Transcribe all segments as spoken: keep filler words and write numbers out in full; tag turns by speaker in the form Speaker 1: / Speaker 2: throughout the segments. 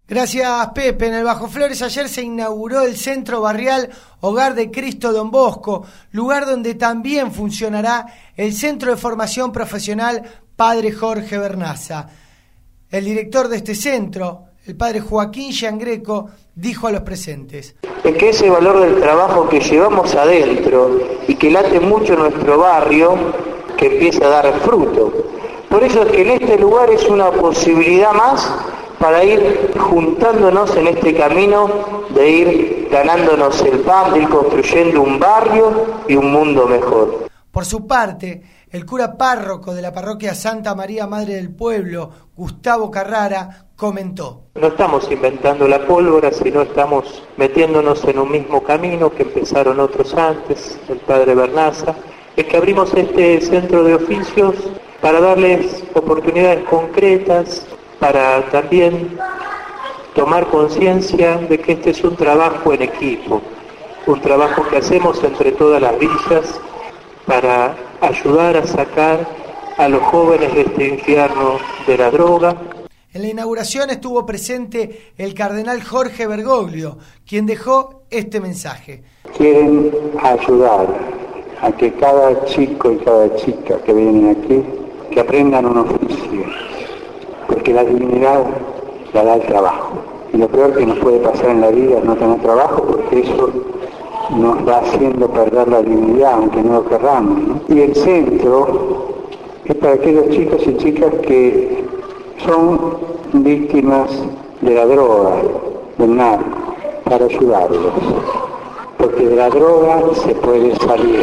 Speaker 1: Gracias, Pepe. En el Bajo Flores ayer se inauguró el Centro Barrial Hogar de Cristo Don Bosco, lugar donde también funcionará el Centro de Formación Profesional Padre Jorge Bernaza. El director de este centro, el padre Joaquín Giangreco, dijo a los presentes:
Speaker 2: es que ese valor del trabajo que llevamos adentro y que late mucho en nuestro barrio, que empieza a dar fruto. Por eso es que en este lugar es una posibilidad más para ir juntándonos en este camino de ir ganándonos el pan, de ir construyendo un barrio y un mundo mejor.
Speaker 1: Por su parte, el cura párroco de la parroquia Santa María Madre del Pueblo, Gustavo Carrara, comentó:
Speaker 2: no estamos inventando la pólvora, sino estamos metiéndonos en un mismo camino que empezaron otros antes, el padre Bernaza. Es que abrimos este centro de oficios para darles oportunidades concretas, para también tomar conciencia de que este es un trabajo en equipo, un trabajo que hacemos entre todas las villas para ayudar a sacar a los jóvenes de este infierno de la droga.
Speaker 1: En la inauguración estuvo presente el cardenal Jorge Bergoglio, quien dejó este mensaje:
Speaker 3: quieren ayudar a que cada chico y cada chica que vienen aquí, que aprendan un oficio, porque la dignidad la da el trabajo. Y lo peor que nos puede pasar en la vida es no tener trabajo, porque eso nos va haciendo perder la dignidad, aunque no lo querramos, ¿no? Y el centro es para aquellos chicos y chicas que son víctimas de la droga, del narco, para ayudarlos. Porque de la droga se puede salir.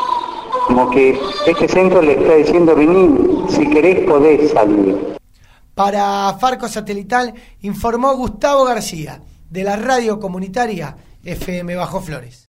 Speaker 3: Como que este centro le está diciendo: vení, si querés podés salir.
Speaker 1: Para Farco Satelital informó Gustavo García, de la radio comunitaria F M Bajo Flores.